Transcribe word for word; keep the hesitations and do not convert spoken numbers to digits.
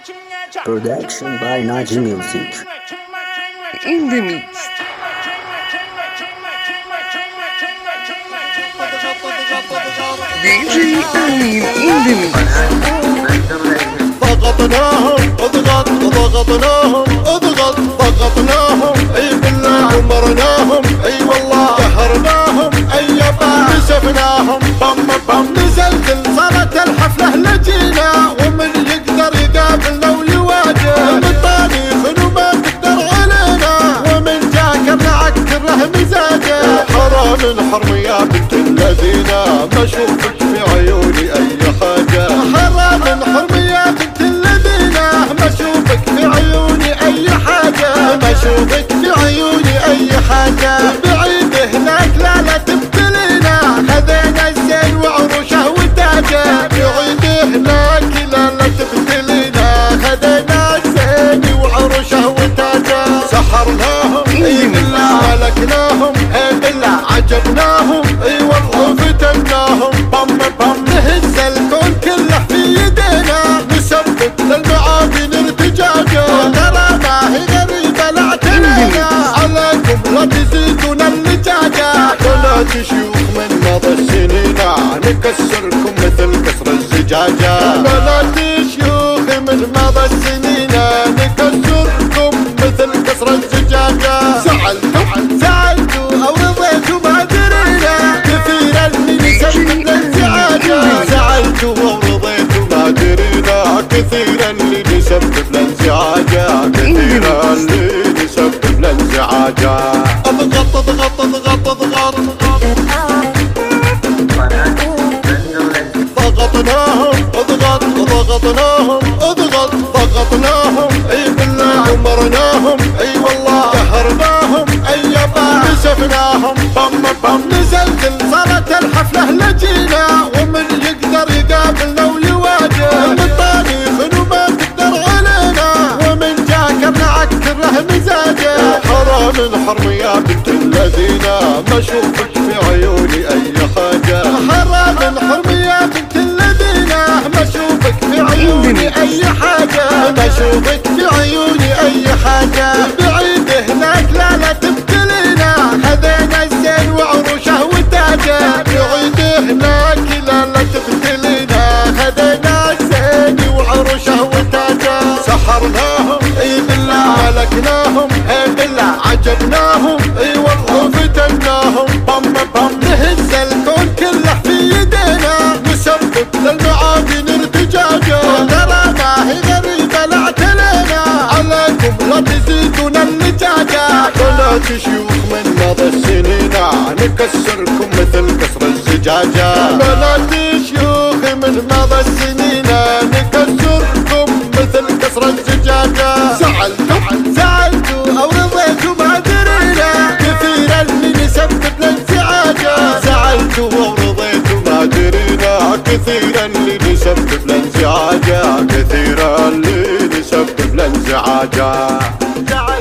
Production by Naji Music. In the mix. دي جي أمين in the mix. ضغطناهم اضغط ضغطناهم اضغط ضغطناهم اي بالله عمرناهم اي والله قهرناهم اي يابا نسفناهم بم بم نزلزل صارت الحفله لجينا ومن يقدر يقابلنا ويواجه من طريق وما تقدر علينا ومن جاك نعكر له مزاجه حرام الحرم يا بنت الذين ما اشوفك في عيوني اي حاجه حرام الحرم يا بنت ما اشوفك في عيوني اي حاجة ما اشوفك في عيوني اي حاجة بعيد هناك لا لا تبتلينا خذينا الزين وعروشه وتاجه بعيد هناك لا لا تبتلينا خذينا الزين وعروشه وتاجه سحرناهم اي بالله ملكناهم اي بالله عجبناهم اي والله فتناهم بم بم نهز الكون كله في يدينا نسبب للمعادن ارتجاجه ترى ما هي غريبه لا اعتنينا عليكم لا تزيدون اللجاجه بنات شيوخ من مضى السنين نكسركم مثل كسر الزجاجه بنات شيوخ من مضى السنين نكسركم مثل كسر الزجاجه زعلتوا زعلتوا او رضيتوا ما درينا كثيرا اللي نسبب للانزعاجه زعلتوا او رضيتوا ما درينا كثيرا اللي نسبب لانزعاجه كثيرا اللي نسبب لانزعاجه اضغط اضغط اضغط اضغط ضغطناهم اضغط ضغطناهم اضغط ضغطناهم اي بالله عمرناهم اي والله قهرناهم اي يابا نسفناهم بم بم نزلزل صارت الحفله لجينا ومن يقدر يقابلنا ويواجه من طريق وما تقدر علينا ومن جاك نعكر له مزاجه حرام الحرم يا بنت الذين ما اشوفك في عيوني اي حاجه حرام الحرم يا بنت الذين ما اشوفك في عيوني اي حاجه ما اشوفك في عيوني اي حاجه بعيد هناك لا لا تبتلينا خذينا الزين وعروشه وتاجه بعيد هناك لا لا تبتلينا خذينا الزين وعروشه وتاجه سحرناهم اي بالله ملكناهم اي بالله عجبناهم اي والله فتناهم بم بم نهز الكون كله في يدينا نسبب للمعادن ارتجاجه ترى ما هي غريبه لا اعتنينا عليكم لا تزيدون اللجاجه بنات شيوخ من مضى السنين نكسركم مثل كسر الزجاجه بنات شيوخ من مضى السنين نكسركم مثل كسر الزجاجه زعلتوا زعلتوا او رضيتوا ما درينا كثيرا اللي نسبب لانزعاجه زعلتوا او رضيتوا ما درينا كثيرا اللي نسبب لانزعاجه كثيرا اللي نسبب لانزعاجه